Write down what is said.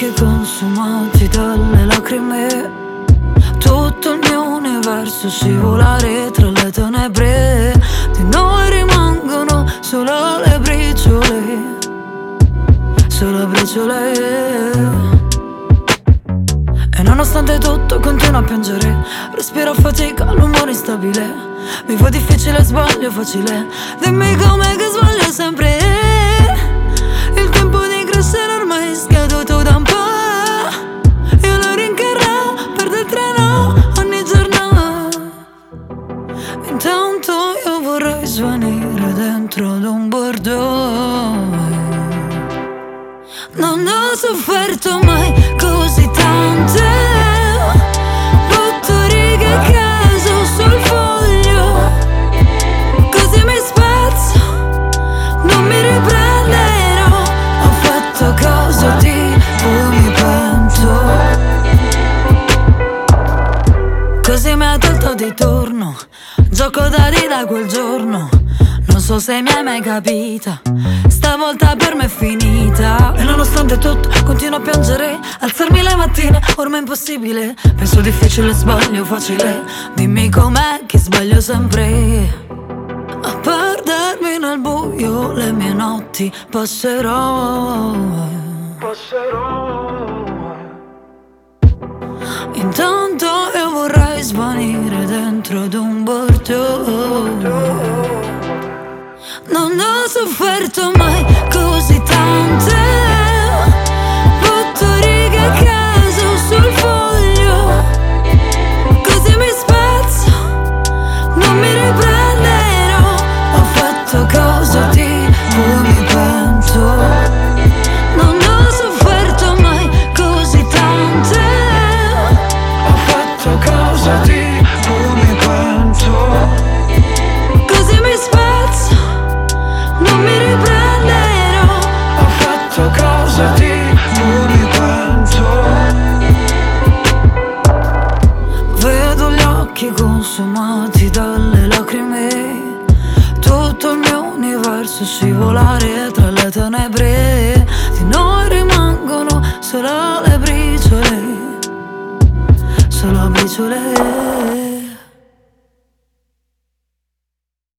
occhi consumati dalle lacrime, tutto il mio universo scivolare tra le tenebre. Di noi rimangono solo le briciole, solo briciole. E nonostante tutto continuo a piangere, respiro a fatica, l'umore instabile. Vivo difficile, sbaglio facile. Dimmi com'è che sbaglio sempre. Il tempo di crescere ormai è scaduto da un po'. Io lo rincarò, perdo il treno ogni giorno. Intanto io vorrei svanire dentro ad un bordeaux. Non ho sofferto mai così tante. Butto righe a caso sul foglio, così mi spezzo, non mi riprenderò. Ho fatto cose di cui mi pento, così mi ha tolto di torno. Gioco da di da quel giorno. Non so se mi hai mai capita, stavolta per me è finita. E nonostante tutto continuo a piangere, alzarmi le mattine ormai è impossibile. Penso difficile, sbaglio facile. Dimmi com'è che sbaglio sempre. A perdermi nel buio le mie notti passerò. Intanto io vorrei svanire dentro ad un bordeaux. Non ho sofferto mai così tante. Butto righe a caso sul foglio, così mi spezzo, non mi riprenderò. Ho fatto cose di cui mi pento. Non ho sofferto mai così tante. Ho fatto cose di cui mi pento. Così mi spezzo, non mi riprenderò. Ho fatto cose di cui mi pento. Vedo gli occhi consumati dalle lacrime, tutto il mio universo scivolare tra le tenebre. Di noi rimangono solo le briciole, solo briciole.